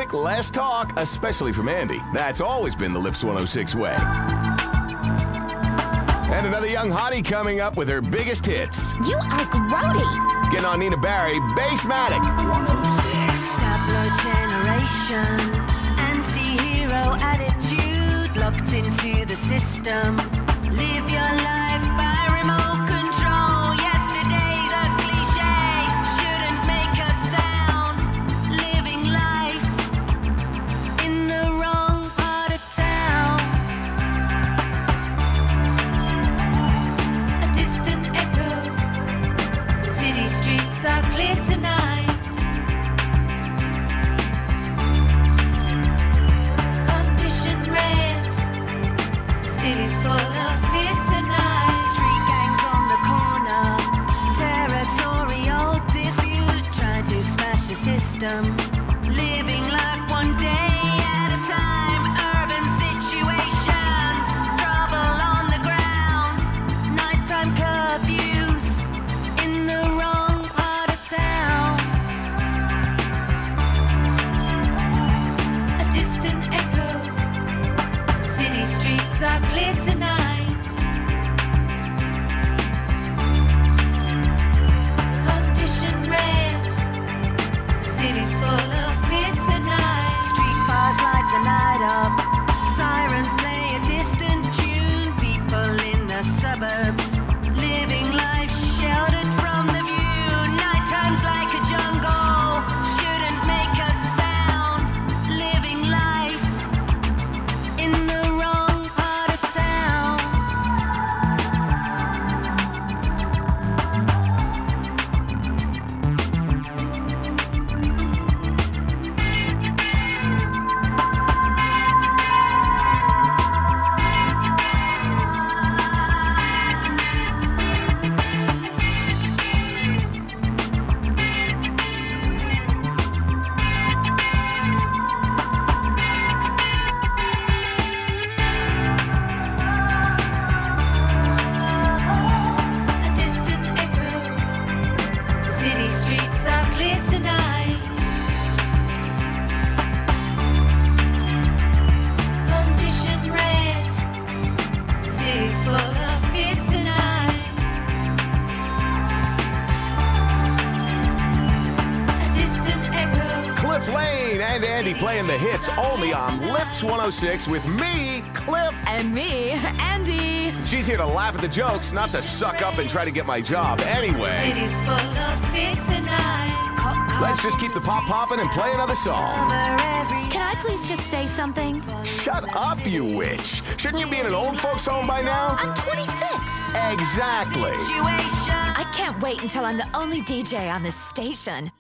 music, less talk, especially from Andy. That's always been the Lips 106 way. And another young hottie coming up with her biggest hits. You are grody. Getting on Nina Barry, Bassmatic. 106. Tabloid generation, anti-hero attitude, locked into the system. Live your life by remote control. Yesterday's a cliche, shouldn't make a sound. Living life in the wrong part of town. A distant echo, city streets are clear tonight. Condition red, the city's full of fear tonight. Street gangs on the corner, territorial dispute, trying to smash the system. Living life one day at a time. Urban situations, trouble on the ground. Nighttime curfews in the wrong part of town. A distant echo, city streets are clear tonight. Condition red, the city's full of fear tonight. Street fires light the night up, sirens play a distant tune. People in the suburbs, living life sheltered from the view. Nighttime's like a jungle, shouldn't make a sound. Living life in the wrong part of town. A distant echo, city streets are clear tonight. Condition red, city's full of fear tonight. A distant echo. Cliff Lane and Andy playing the hits only on Lips 106 with me, Cliff. And me, Andy. She's here to laugh at the jokes, not to suck up and try to get my job. Anyway, City's full of fear tonight. let's just keep the pop popping and play another song. Can I please just say something? Shut up, you witch. Shouldn't you be in an old folks home by now? I'm 26. Exactly. Situation. I can't wait until I'm the only DJ on this station.